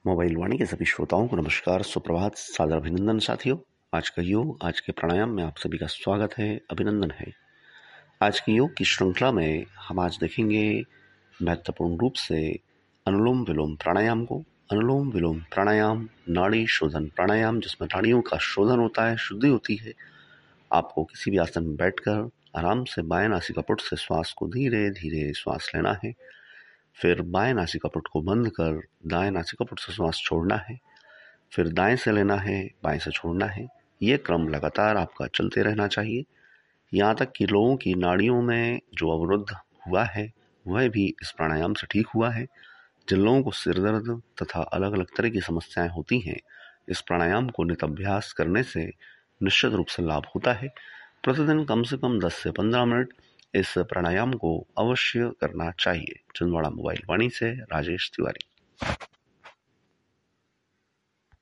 Mobile वाणी के सभी श्रोताओं को नमस्कार, सुप्रभात, सादर अभिनंदन साथियों। आज का योग, आज के प्राणायाम में आप सभी का स्वागत है, अभिनंदन है। आज की योग की श्रृंखला में हम आज देखेंगे महत्वपूर्ण रूप से अनुलोम विलोम प्राणायाम को। अनुलोम विलोम प्राणायाम नाड़ी शोधन प्राणायाम, जिसमें नाड़ियों का शोधन होता है, शुद्धि होती है। आपको किसी भी आसन में बैठकर आराम से बाएं नासिकापुट से श्वास को धीरे धीरे श्वास लेना है। फिर बाएं नासिकापुट को बंद कर दाएं नासिकापुट से श्वास छोड़ना है। फिर दाएं से लेना है, बाएं से छोड़ना है। ये क्रम लगातार आपका चलते रहना चाहिए, यहाँ तक कि लोगों की नाड़ियों में जो अवरुद्ध हुआ है वह भी इस प्राणायाम से ठीक हुआ है। जिन लोगों को सिर दर्द तथा अलग अलग तरह की समस्याएं होती हैं, इस प्राणायाम को नित अभ्यास करने से निश्चित रूप से लाभ होता है। प्रतिदिन कम से कम 10 से 15 मिनट इस प्राणायाम को अवश्य करना चाहिए। छिंदवाड़ा मोबाइल वाणी से राजेश तिवारी।